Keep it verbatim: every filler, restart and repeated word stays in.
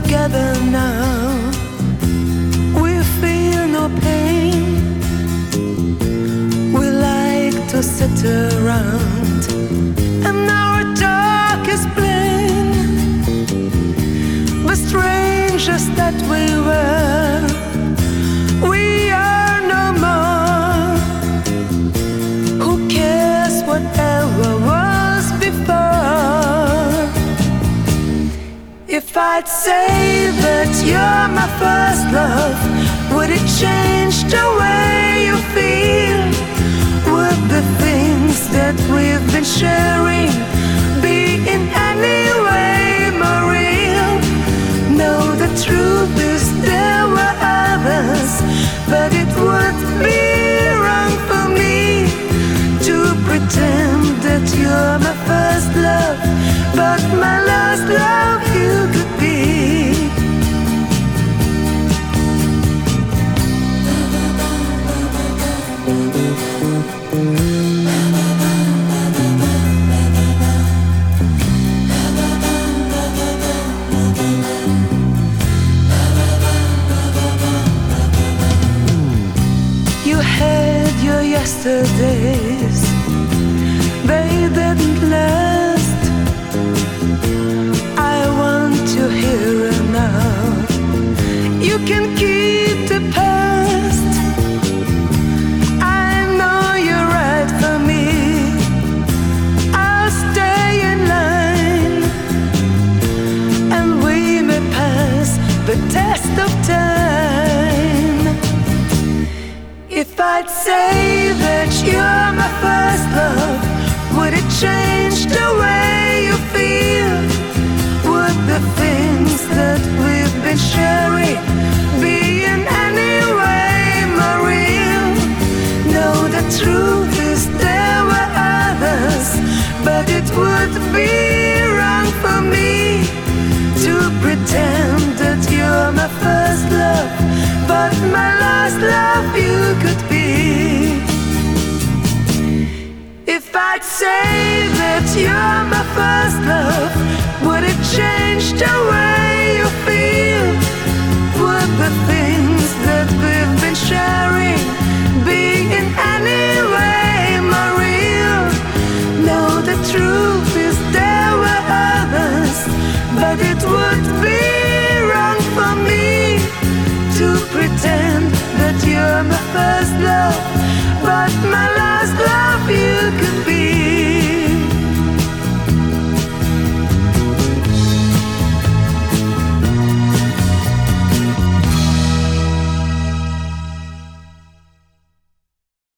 together now. We feel no pain. We like to sit around, and our talk is plain. The strangers that we were, we are no more. Who cares whatever was before? If I'd say that you're my first love, would it change the way you feel? Would the things that we've been sharing be in any way more real? No, the truth is there were others, but it would be wrong for me to pretend that you're my first love, but my last love you could be. You had your yesterdays, they didn't last. I want you here and now. You can keep the past. I know you're right for me. I'll stay in line, and we may pass the test of time. If I'd say that you're my first love, would it change the way you feel? Would the things that we've been sharing be in any way more real? No, the truth is there were others, but it would be wrong for me to pretend that you're my first love, but my last love you could be. If I'd say that you're my first love, would it change the way you feel? Would the things that we've been sharing be in any way more real? No, the truth is there were others, but it would be wrong for me to pretend that you're my first love, but my